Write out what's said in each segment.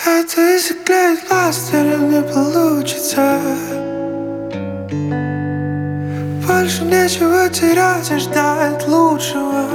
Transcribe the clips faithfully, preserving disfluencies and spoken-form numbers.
Это и заклеить пластырем не получится. Больше нечего терять и ждать лучшего.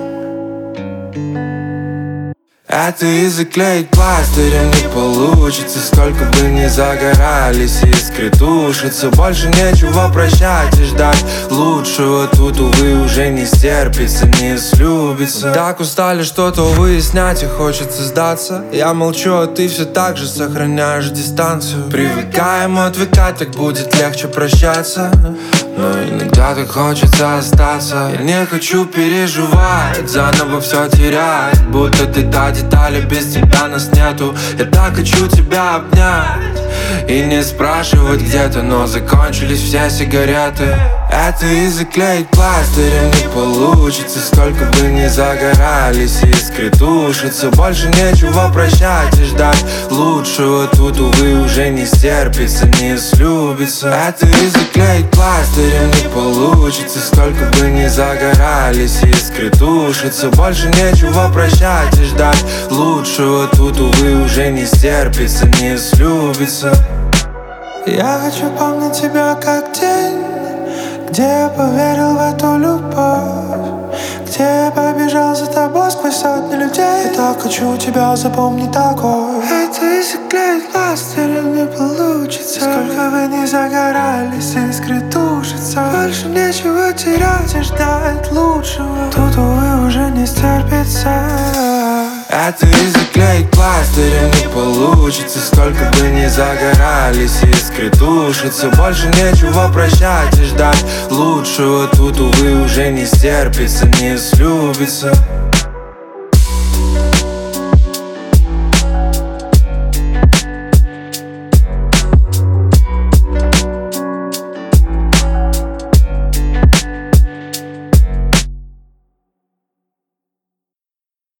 Это и заклеить пластырем не получится. Сколько бы ни загорались искры тушатся. Больше нечего прощать и ждать лучшего. Тут, увы, уже не стерпится, не слюбится. Так устали что-то выяснять и хочется сдаться. Я молчу, а ты все так же сохраняешь дистанцию. Привыкаем отвыкать, так будет легче прощаться. Но иногда так хочется остаться. Я не хочу переживать, заново все терять. Будто ты та деталь, и без тебя нас нету. Я так хочу тебя обнять и не спрашивать где-то, но закончились все сигареты. Это и заклеить пластырем не получится. Сколько бы ни загорались искры тушатся. Больше нечего прощать и ждать лучшего. Тут, увы, уже не стерпится, не слюбится. Это и заклеить пластырем не получится. Сколько бы ни загорались искры тушатся. Больше нечего прощать и ждать лучшего. Тут, увы, уже не стерпится, не слюбится. Я хочу помнить тебя как день, где я поверил в эту любовь, где я побежал за тобой сквозь сотни людей. Я так хочу тебя запомнить такой. Это и заклеить пластырем не получится. Сколько бы ни загорались искры тушатся. Больше нечего терять и ждать лучшего. Тут, увы, уже не стерпится. Это и заклеить пластырем не получится. Сколько бы ни загорались искры тушатся. Больше нечего прощать и ждать лучшего. Тут, увы, уже не стерпится, не слюбится.